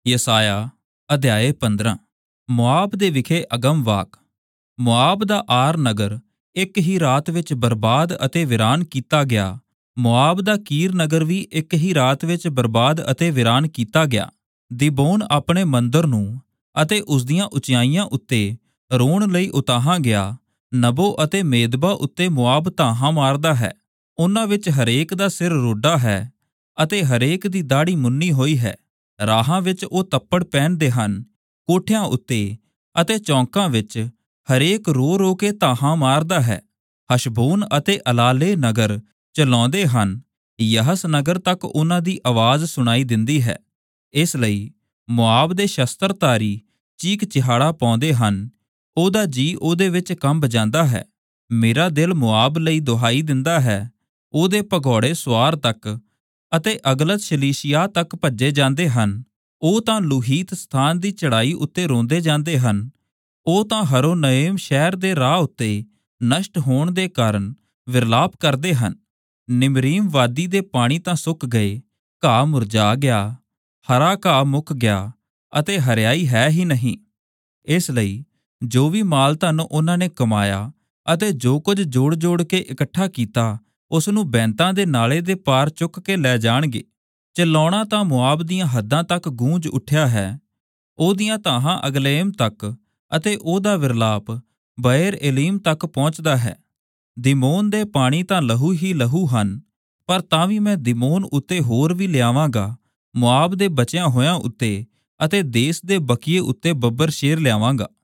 ਯਸਾਇਆ ਅਧਿਆਇ 15। ਮੁਆਬ ਦੇ ਵਿਖੇ ਅਗਮ ਵਾਕ। ਮੁਆਬ ਦਾ ਆਰ ਨਗਰ ਇੱਕ ਹੀ ਰਾਤ ਵਿੱਚ ਬਰਬਾਦ ਅਤੇ ਵੀਰਾਨ ਕੀਤਾ ਗਿਆ। ਮੁਆਬ ਦਾ ਕੀਰ ਨਗਰ ਵੀ ਇੱਕ ਹੀ ਰਾਤ ਵਿੱਚ ਬਰਬਾਦ ਅਤੇ ਵੀਰਾਨ ਕੀਤਾ ਗਿਆ। ਦੀਬੋਨ ਆਪਣੇ ਮੰਦਰ ਨੂੰ ਅਤੇ ਉਸਦੀਆਂ ਉਚਾਈਆਂ ਉੱਤੇ ਰੋਣ ਲਈ ਉਤਾਹਾਂ ਗਿਆ। ਨਬੋ ਅਤੇ ਮੇਦਬਾ ਉੱਤੇ ਮੁਆਬ ਧਾਹਾਂ ਮਾਰਦਾ ਹੈ। ਉਹਨਾਂ ਵਿੱਚ ਹਰੇਕ ਦਾ ਸਿਰ ਰੋਡਾ ਹੈ ਅਤੇ ਹਰੇਕ ਦੀ ਦਾੜ੍ਹੀ ਮੁੰਨੀ ਹੋਈ ਹੈ। ਰਾਹਾਂ ਵਿੱਚ ਉਹ ਤੱਪੜ ਪਹਿਨਦੇ ਹਨ, ਕੋਠਿਆਂ ਉੱਤੇ ਅਤੇ ਚੌਂਕਾਂ ਵਿੱਚ ਹਰੇਕ ਰੋ ਰੋ ਕੇ ਧਾਹਾਂ ਮਾਰਦਾ ਹੈ। ਹਸ਼ਬੋਨ ਅਤੇ ਅਲਾਲੇ ਨਗਰ ਚਲਾਉਂਦੇ ਹਨ, ਯਹਸ ਨਗਰ ਤੱਕ ਉਹਨਾਂ ਦੀ ਆਵਾਜ਼ ਸੁਣਾਈ ਦਿੰਦੀ ਹੈ। ਇਸ ਲਈ ਮੁਆਬ ਦੇ ਸ਼ਸਤਰਧਾਰੀ ਚੀਕ ਚਿਹਾੜਾ ਪਾਉਂਦੇ ਹਨ, ਉਹਦਾ ਜੀ ਉਹਦੇ ਵਿੱਚ ਕੰਬ ਜਾਂਦਾ ਹੈ। ਮੇਰਾ ਦਿਲ ਮੁਆਬ ਲਈ ਦੁਹਾਈ ਦਿੰਦਾ ਹੈ। ਉਹਦੇ ਭਗੌੜੇ ਸੁਆਰ ਤੱਕ ਅਤੇ ਅਗਲਤ ਸ਼ਲੀਸ਼ੀਆ ਤੱਕ ਭੱਜੇ ਜਾਂਦੇ ਹਨ। ਉਹ ਤਾਂ ਲੂਹੀਤ ਸਥਾਨ ਦੀ ਚੜ੍ਹਾਈ ਉੱਤੇ ਰੋਂਦੇ ਜਾਂਦੇ ਹਨ। ਉਹ ਤਾਂ ਹਰੋਨਇਮ ਸ਼ਹਿਰ ਦੇ ਰਾਹ ਉੱਤੇ ਨਸ਼ਟ ਹੋਣ ਦੇ ਕਾਰਨ ਵਿਰਲਾਪ ਕਰਦੇ ਹਨ। ਨਿਮਰੀਮ ਵਾਦੀ ਦੇ ਪਾਣੀ ਤਾਂ ਸੁੱਕ ਗਏ, ਘਾਹ ਮੁਰਝਾ ਗਿਆ, ਹਰਾ ਘਾਹ ਮੁੱਕ ਗਿਆ ਅਤੇ ਹਰਿਆਈ ਹੈ ਹੀ ਨਹੀਂ। ਇਸ ਲਈ ਜੋ ਵੀ ਮਾਲ ਧਨ ਉਹਨਾਂ ਨੇ ਕਮਾਇਆ ਅਤੇ ਜੋ ਕੁਝ ਜੋੜ ਜੋੜ ਕੇ ਇਕੱਠਾ ਕੀਤਾ, ਉਸ ਨੂੰ ਬੈਂਤਾਂ ਦੇ ਨਾਲੇ ਦੇ ਪਾਰ ਚੁੱਕ ਕੇ ਲੈ ਜਾਣਗੇ। ਚਲਾਉਣਾ ਤਾਂ ਮੁਆਬ ਦੀਆਂ ਹੱਦਾਂ ਤੱਕ ਗੂੰਜ ਉੱਠਿਆ ਹੈ, ਉਹਦੀਆਂ ਧਾਹਾਂ ਅਗਲੇਮ ਤੱਕ ਅਤੇ ਉਹਦਾ ਵਿਰਲਾਪ ਬਏਰ ਏਲੀਮ ਤੱਕ ਪਹੁੰਚਦਾ ਹੈ। ਦੀਮੋਨ ਦੇ ਪਾਣੀ ਤਾਂ ਲਹੂ ਹੀ ਲਹੂ ਹਨ, ਪਰ ਤਾਂ ਵੀ ਮੈਂ ਦੀਮੋਨ ਉੱਤੇ ਹੋਰ ਵੀ ਲਿਆਵਾਂਗਾ, ਮੁਆਬ ਦੇ ਬਚਿਆਂ ਹੋਇਆਂ ਉੱਤੇ ਅਤੇ ਦੇਸ਼ ਦੇ ਬਕੀਏ ਉੱਤੇ ਬੱਬਰ ਸ਼ੇਰ ਲਿਆਵਾਂਗਾ।